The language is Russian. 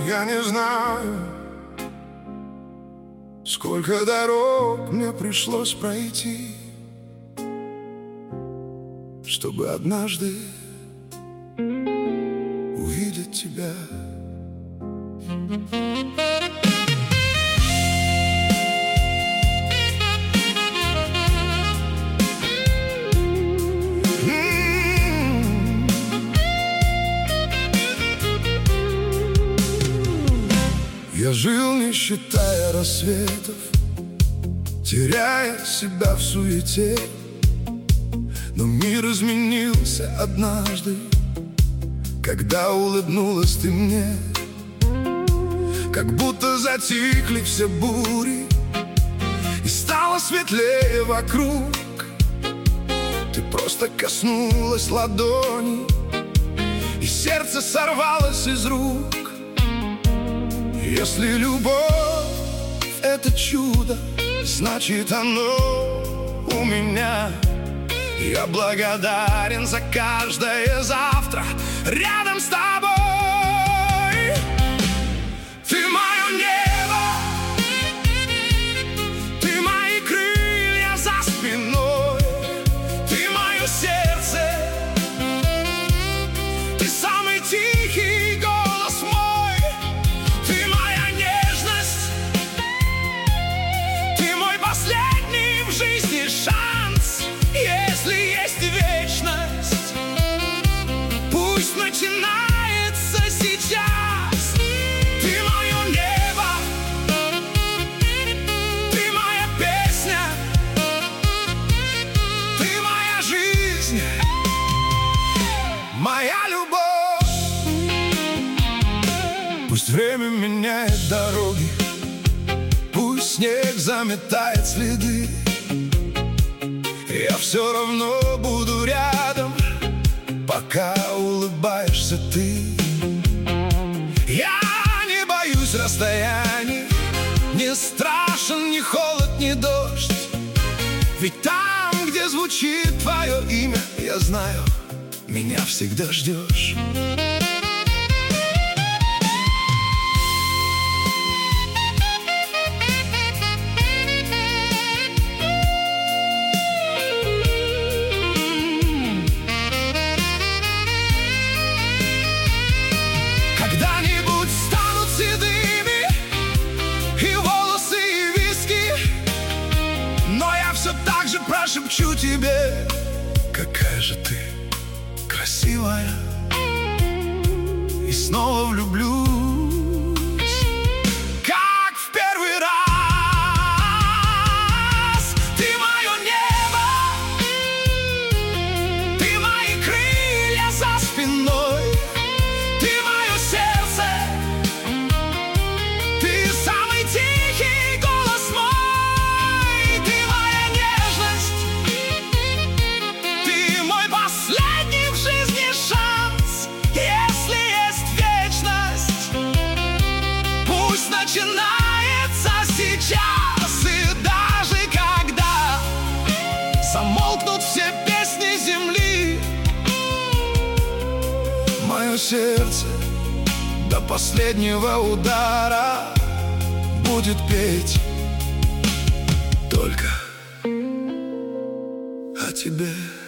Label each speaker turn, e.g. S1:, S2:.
S1: Я не знаю, сколько дорог мне пришлось пройти, чтобы однажды увидеть тебя. Я жил, не считая рассветов, теряя себя в суете. Но мир изменился однажды, когда улыбнулась ты мне. Как будто затихли все бури, и стало светлее вокруг. Ты просто коснулась ладони, и сердце сорвалось из рук. Если любовь — это чудо, значит оно у меня. Я благодарен за каждое завтра рядом с тобой. Ты мое небо, ты мои крылья за спиной, ты мое сердце, ты самый тихий голос мой, ты моя нежность, ты мой последний в жизни шанс. Если есть вечность, пусть начинается сейчас. Ты мое небо, ты моя песня, ты моя жизнь, моя любовь. Пусть время меняет дороги, пусть снег заметает следы, я все равно буду рядом, пока улыбаешься ты. Я не боюсь расстояний, не страшен ни холод, ни дождь. Ведь там, где звучит твое имя, я знаю, меня всегда ждешь. Когда-нибудь станут седыми и волосы, и виски, но я все так же прошепчу тебе: какая же ты красивая. И снова влюблюсь, как в первый раз. Ты мое небо, ты мои крылья за спиной, ты мое сердце, ты самый тихий голос мой, ты моя нежность, ты мой последний в жизни шанс. Если есть вечность, пусть начинается сейчас. И даже когда замолкнут все песни земли, мое сердце до последнего удара будет петь только о тебе.